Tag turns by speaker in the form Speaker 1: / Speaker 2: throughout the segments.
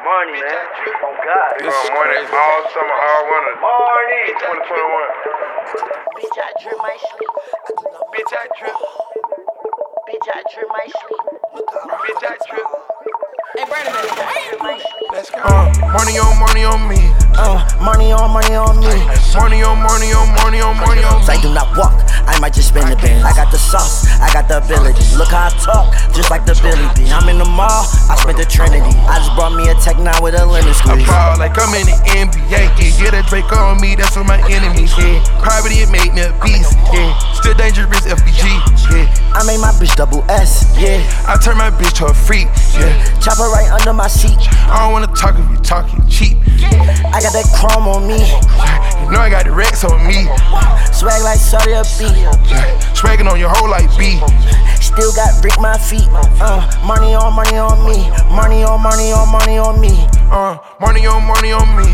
Speaker 1: money, man. Oh, God.
Speaker 2: This is money all summer, all winter.
Speaker 1: Money.
Speaker 2: 2021.
Speaker 3: Bitch, I drip my sleep.
Speaker 2: Bitch, I drip.
Speaker 3: Bitch, I drip my sleep.
Speaker 2: Bitch, I drip.
Speaker 3: Hey, Brandon,
Speaker 2: Let's go. Money on me.
Speaker 3: money on me.
Speaker 2: Money on me.
Speaker 3: I do not walk, I might just spin the bin. I got the sauce, I got the ability. Look how I talk, just like the Billy B. I'm in the mall, I spent the Trinity. I just brought me a tech now with a lemon
Speaker 2: I
Speaker 3: squeeze.
Speaker 2: ball like I'm in the NBA. Yeah, get a Drake on me, that's what my enemies. Yeah, poverty it made me a beast. Yeah, still dangerous FBG. Yeah,
Speaker 3: I made my bitch double S, yeah.
Speaker 2: I turn my bitch to a freak. Yeah,
Speaker 3: Chop her right under my seat.
Speaker 2: I don't wanna talk if you talking cheap.
Speaker 3: I got that chrome on me.
Speaker 2: You know I got the Rex on me.
Speaker 3: Swag like Saudi B.
Speaker 2: Swagging on your whole like B.
Speaker 3: Still got brick my feet. Money on me. Money on me.
Speaker 2: Money on me.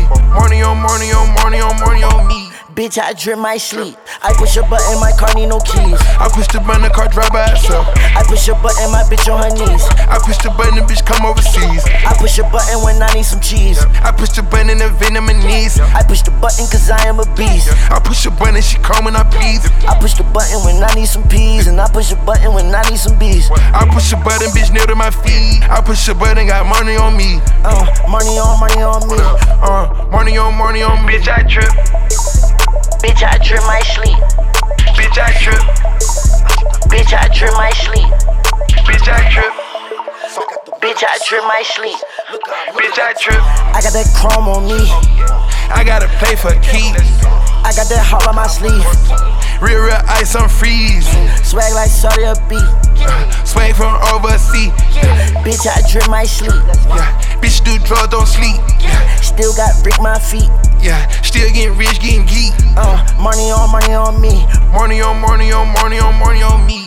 Speaker 2: Money on me.
Speaker 3: Bitch, I drip my sleep. I push a button, my car need no keys.
Speaker 2: I push the button, the car drive by itself.
Speaker 3: I push a button, my bitch on her knees.
Speaker 2: I push the button, the bitch come overseas.
Speaker 3: I push a button when I need some cheese.
Speaker 2: I push the button, the venom in knees.
Speaker 3: I push the button cause I am a beast.
Speaker 2: I push the button, she come when I please.
Speaker 3: I push the button when I need some peas. And I push a button when I need some bees.
Speaker 2: I push the button, bitch near to my feet. I push the button, got money on me.
Speaker 3: Money on me.
Speaker 2: Money on me. Bitch, I trip.
Speaker 3: Bitch, I drip my sleep.
Speaker 2: Bitch, I trip.
Speaker 3: Bitch, I drip my sleep.
Speaker 2: Bitch, I trip.
Speaker 3: Bitch, I drip my sleep.
Speaker 2: Bitch, I trip.
Speaker 3: I got that chrome on me.
Speaker 2: I gotta pay for keys.
Speaker 3: I got that heart on my sleeve.
Speaker 2: Real ice, I'm freeze.
Speaker 3: Swag like Saudi B.
Speaker 2: Swag from overseas.
Speaker 3: Bitch, I drip my sleep.
Speaker 2: Yeah, bitch do drugs, don't sleep.
Speaker 3: Still got brick my feet.
Speaker 2: Yeah, still getting rich, getting geek.
Speaker 3: Money on me.
Speaker 2: Money on me.